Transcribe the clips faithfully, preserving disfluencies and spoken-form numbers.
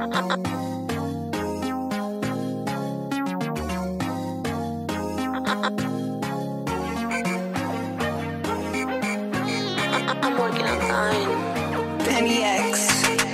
I'm working online. Penny X.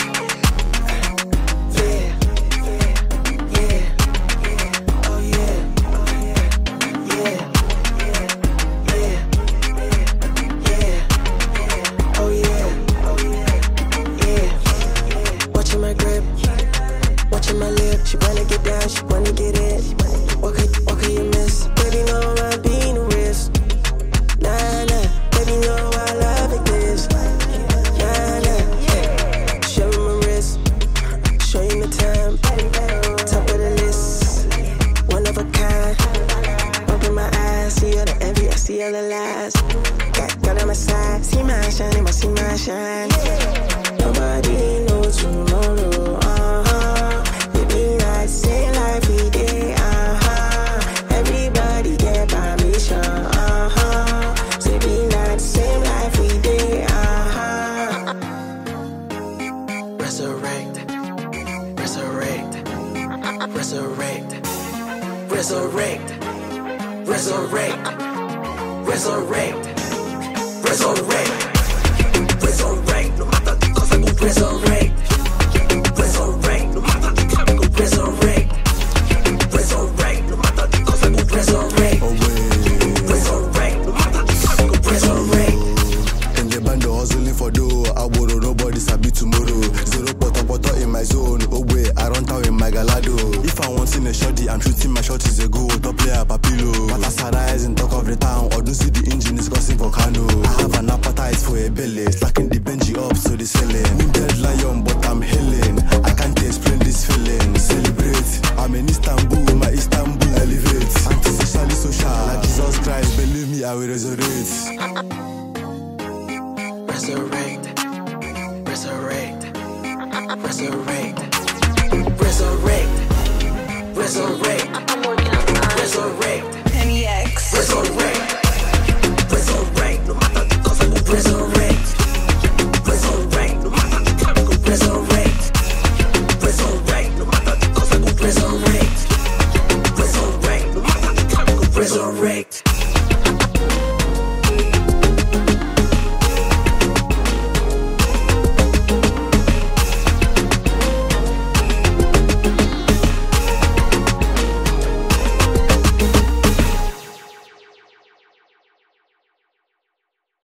My lip, she wanna get down, she wanna get it. What could, what could you miss? Baby, no, I'm being a risk. Nah, nah, baby, no, I love it this. Nah, nah, show me my wrist, show you my time. Top of the list, one of a kind. Open my eyes, see all the envy, I see all the lies. Got, got on my side, see my shine, I see my shine. Nobody knows tomorrow. Uh-huh. Same life we did, uh-huh. Everybody get permission, uh-huh. Say we not the same life we did, uh-huh. Resurrect, resurrect, resurrect, resurrect, resurrect, resurrect, resurrect, resurrect, no matter the cost, I go resurrect. Resurrect, no matter the time, I go resurrect. Resurrect, no matter the cost, I go resurrect. Resurrect, no matter the time, I go resurrect. In the band, hustling for dough. I borrow, nobody sabi tomorrow. Zero poto poto in my zone. Oh wait, I run town in my galado. If I want in a shorty, I'm shooting my shot is a go. Top player, papilo. Matasarize in talk of the town. Or don't see the engine is crossing volcano. I have an appetite for a belly. Slacking the Benji up, so the selling. Dead lion, but I'm hailing. I can't explain this feeling. Celebrate. I'm in Istanbul, my Istanbul elevate. Antisocially social, like Jesus Christ. Believe me, I will resurrect. Resurrect, resurrect, resurrect, resurrect, resurrect. I'm working online. Resurrect, Penny X. resurrect.